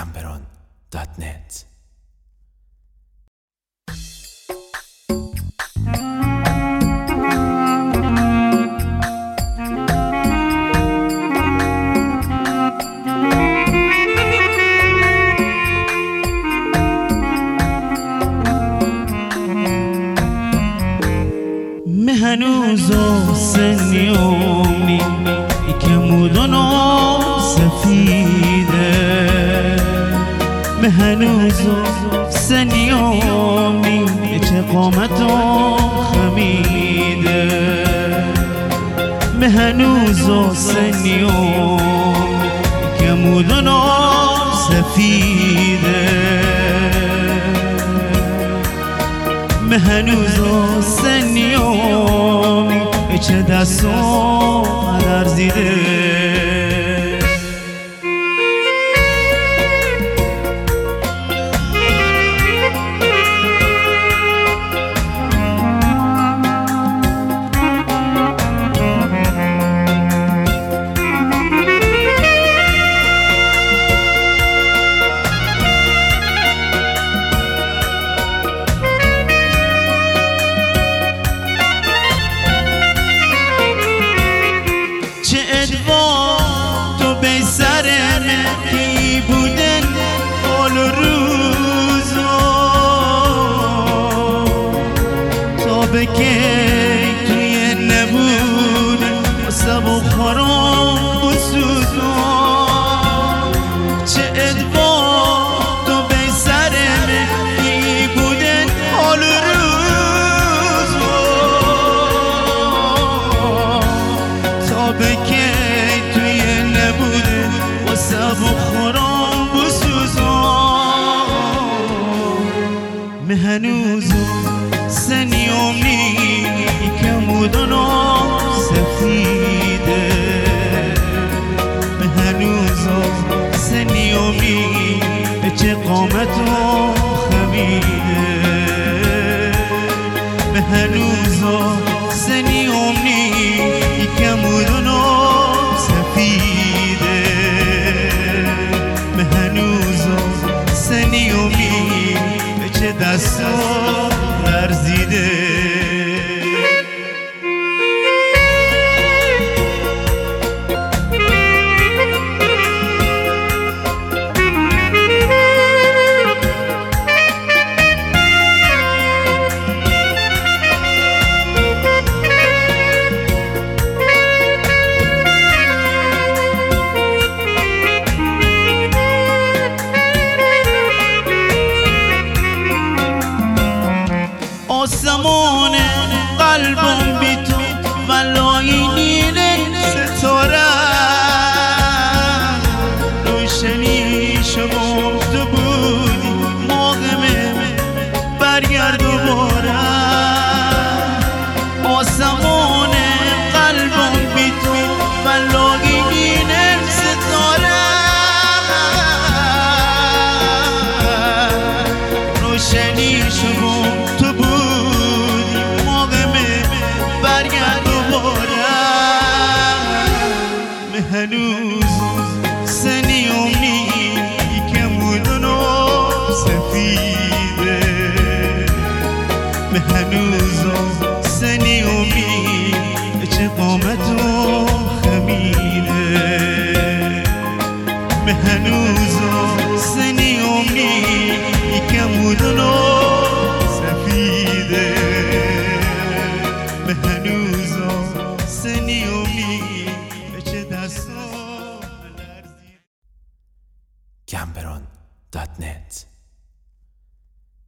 Gamberon.net. هنوز سنیومی که مودنو سفیده هنوز سنیومی چه قامتو خمیده هنوز سنیومی که مودنو سفیده هنوز سنیومی چه دستو لرزیده تو به سرم کی بودن حال روزو تا به کی توی نبودن سب و خرام و سوزو چه ادوار تو به سرم کی بودن حال روزو تا به کی سب و خورم بسوزم هنوز سنیومی که مودنو سفیده هنوز سنیومی چه قامتو خمیده هنوز سنیومی که مودنو سفیده هنوز سنیومی چه دستو لرزیده آسمان قلبم بی تو ولای نیل ستاره روشنی شما تو بودی موقع برگرد دوباره آسمان قلبم بی تو ولای نیل ستاره روشنی شما تو هنوز سنیومی که مودنو سفیده هنوز سنیومی چه قامتو خمیده هنوز سنیومی که مودنو سفیده هنوز سنیومی Gamberon.net